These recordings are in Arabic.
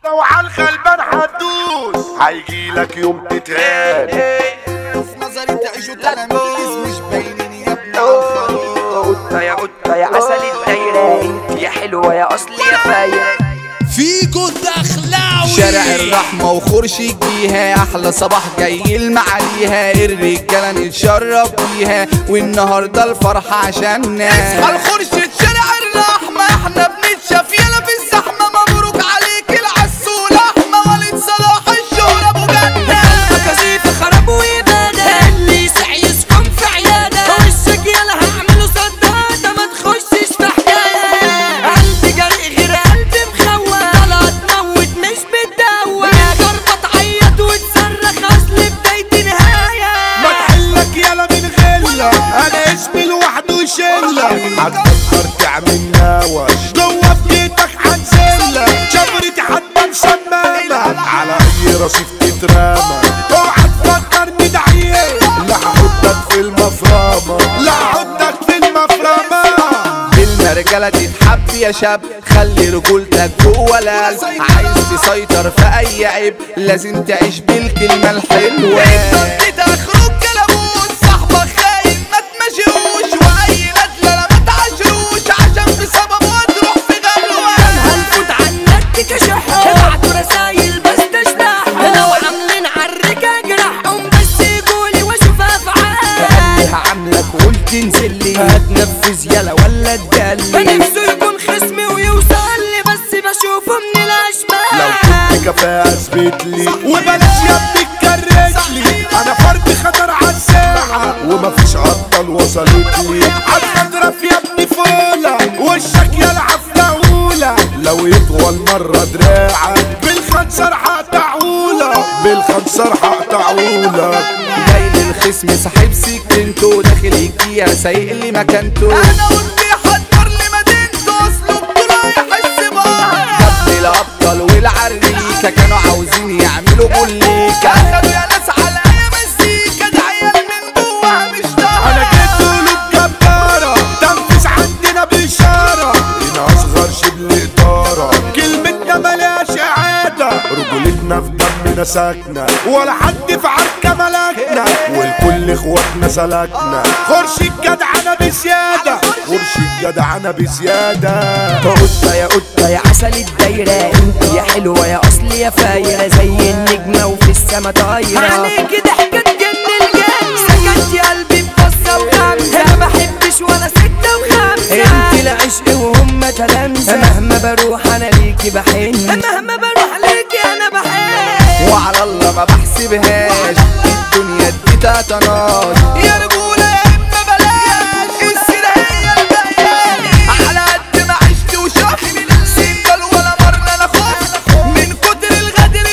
لو عالغلبان هتدوس هيجيلك يوم تتهان. وفي نظري تعيشوا تلاميذ مش باينين يا ابن الخليط. قطة يا قطة يا عسل الدايرة، انت يا حلوة يا اصل يا فايرة. فيكو الدخلاوي شارع الرحمة وخرشي جيها، احلى صباح جاي المعاليها، الرجالة نتشرف بيها والنهاردة الفرحة عشاننا. اصحى الخرشة شارع الرحمة، احنا بنتشاف يلا في الزحمة، مبروك عليك العسول احمى وليد صلاح الشهرة ابو جنة. كثيف خرب وإبادة، اللي يسعى يسكن في عيادة، وشك يلا هعمله سدادة، ما تخشش في حكاية. قلبي جريء غير قلبي مخوف، طلعت تموت مش بتدوق، جربة تعيط وتصرخ اصل بداية نهاية. ما تحلك يلا من غلة، انا اسمي لوحده شلة، هتفكر تعمل ناوش جوه في بيتك هنزلك، شفرتي حتى مسمامة على اي رصيف تترامى، اوعى تفكر ندعيه، لا هحطك في المفرمة، لا هحطك في المفرمة. المرجلة تتحب يا شاب، خلي رجولتك جوه القلب، عايز تسيطر في اي عيب لازم تعيش بالكلمة الحلوة. انت اخرج كلاموس، صاحبك خاين ما تمشيوش، واي ندلة ما تعاشروش، عشان بسببه هتروح في غلوة. هنفوت عنك كشحة، ابعتوا رسايل بس تشتاح، لو عاملين عالرجا جرحهم بس يقولي واشوف افعال. هعملك قلت انزلي، هتنفذ يلا ولا تدلي، نفسه يكون خصمي ويوصل لي بس بشوفه من الاشبال. لو كنت كفاءة اثبت لي، وبلاش يا ابني تكرتلي، انا فرد خطر عالساحة ومفيش عطل وصلت لي، عالخضرة في يا ابني فولة، وشك يلعب فلاولة، لو يطول مرة دراعك بالخنصر هقطعهولك، بالخنصر هقطعهولك. جاي للخصم صاحب سكنته، داخل يجيها سايق لي مكانته، انا قلت يحضر لي مدينته، اصله بطولة يحس بها. جاب الابطال والعريكة كانوا عاوزين يعملوا بوليكة، اخدوا يا ناس على اي مزيكا، ده عيال من جواها مش طاهرة. انا جيت له الجبارة، تنفذ عندنا بإشارة، هنا اصغر شبل ادارة، كلمتنا ملهاش اعادة، رجولتنا في دمنا ساكنة، ولا حد في عركة ملكنا، والكل اخواتنا سلكنا، خرش الجدعنة بزيادة، خرش الجدعنة بزيادة. قطة يا قطة يا عسل الدايرة، انت يا حلوة يا اصل يا فايرة، زي النجمة وفي السما طايرة. عليك ضحكة تجن الجن، سكت يا قلبي بفصة وخمسة، ما بحبش ولا ستة وخمسة. انت العشق وهم تلامذة، مهما بروح انا ليكي بحن، مهما بروح ليكي انا بحب، وعلى الله ما بحسبهاش، الدنيا دي تتناش، يا رجولة يا اما بلاش، السيرة هي البيان، على قد ما عشت وشفت سنجل ولا مرة انا خفت، من كتر الغدر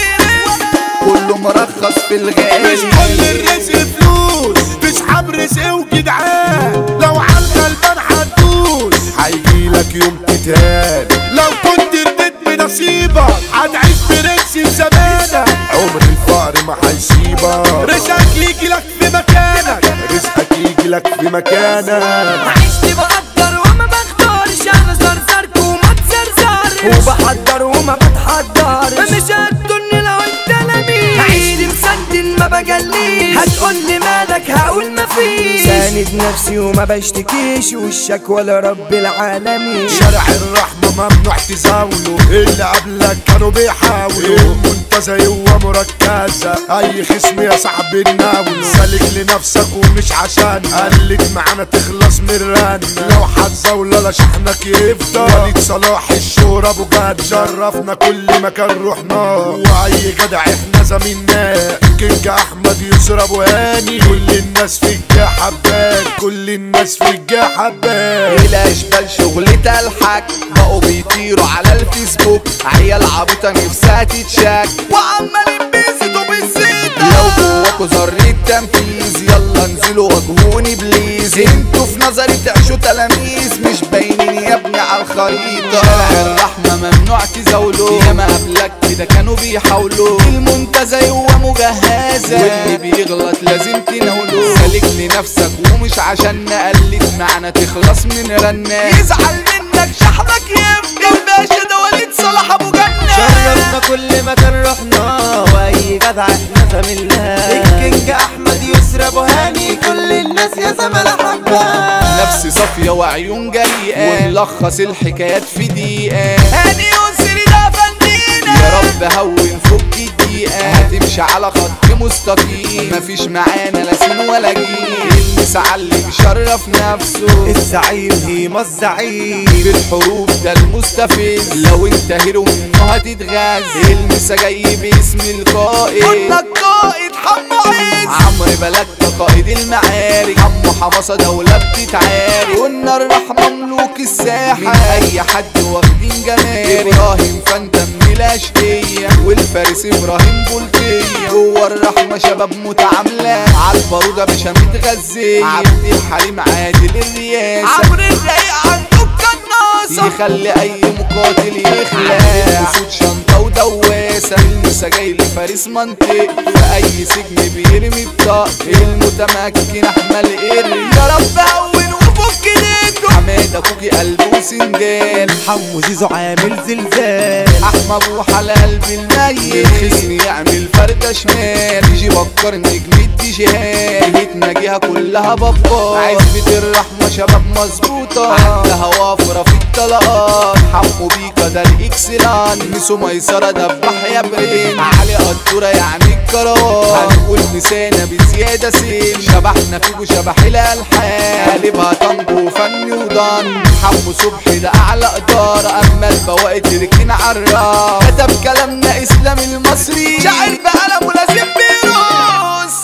كله مرخص في الغالي، مش كل الرزق فلوس، تسحب رزق وجدعان، لو عالغلبان هتدوس هيجيلك يوم تتهان، لو كنت رديت بنصيبك هتعيش بركس زمانك، عمر الفقر ما هيسيبك، رزقك يجيلك في مكانك، رزقك يجيلك في مكانك. عشت بقدر وما بختارش، انا زرزرك وما تزرزرش، وبحضر وما بتحضرش، مش هتدني لو انت لمين، عشت مسدن ما بجليش، هتقولي مالك هقول مفيش، ساند نفسي وما بشتكيش، وشك ولا رب العالمين. شارع الرحمة ممنوع تزاوله، اللي قبلك كانوا بيحاولوا، المنتزه هو مركزة، اي خصم يا صاحبي ناوله، سالك لنفسك ومش عشان قلت معانا تخلص من الرن، لو هتزاول لا شحنك يفضل، وليد صلاح الشهرة ابو جد، شرفنا كل مكان رحناه، واي جدع احنا زميلناه، كينج احمد يسرى ابو هاني، كل الناس في الجاه حبان، كل الناس في الجاه حبان. الاشبال شغلتها الحك، بقوا بيطيروا على الفيسبوك، عيال عبيطة نفسها تتشك، وعمالين بيزيدوا بالزيادة، لو جواكوا ذرة تنفيذ يلا انزلوا واجهوني بليز، انتوا في نظري تعيشوا تلاميذ مش باينين يا ابني على الخريطة، شارع الرحمة ممنوع تزاولوا، ياما قبلك كده كانوا بيحاولوا، المنتزه هو مجهزة، واللي بيغلط لازم تناوله، سالك لنفسك ومش عشان نقلت معانا تخلص من رنات، يزعل منك شحنك يفضل باشا، ده وليد صلاح ابو جنة، شرفنا كل صافية وعيون جريئة ونلخص الحكايات في دقيقة. هاني يسري ده فندينا يا رب هون فك الدقيقة. هتمشي على خط مستقيم مفيش معانا لا سين ولا جيم. المسعلي بيشرف نفسه الزعيم هيما الزعيم بالحروف ده المستفز. لو انت هيرو منه هتتغاز. المسا جاي باسم القائد قلنا القائد حمو عز. عمرو بلدنا قائد المعارك. حمو حمصة دولة بتتعارك. قلنا الرحمة ملوك الساحة من اي حد واخدين جمارك. ابراهيم فانتم الاشقية والفارس ابراهيم بولتية. جوه الرحمة شباب متعاملة عالبارودة باشا متغذية. عبد الحليم عادل الرياسة. عمرو الرايق عنده القناصة يخلي اي مقاتل يخلع. اسود شنطة ودواسة. المسا جاي لفارس منطقة في اي سجن بيرمي بطاقة. المتمكن احمد قري يا رب هون وفك ايده. حمادة كوكي قلبه سنجال. حمو زيزو عامل زلزال. احمد بوحة لقلب الميت. الخصم يعمل فردة شمال. يجي بكر نجم الديجيهات. بيتنا جيها كلها بابا. عزبة الرحمة شباب مظبوطة عندها وافرة في الطلقات. حمو بيكا ده الاكسلان. ميسو ميسرة دبح يا برين. علي قدورة يعني الكروان. هنقول مسانة بزيادة سين. شبحنا فيكو شبح الالحان. قلبها طنجو فني وضن. حمو صبحي ده اعلى ادارة. اما البواقي تركين عالراس. كتب كلامنا اسلام المصري. شاعر بقلمه لازم بيروس.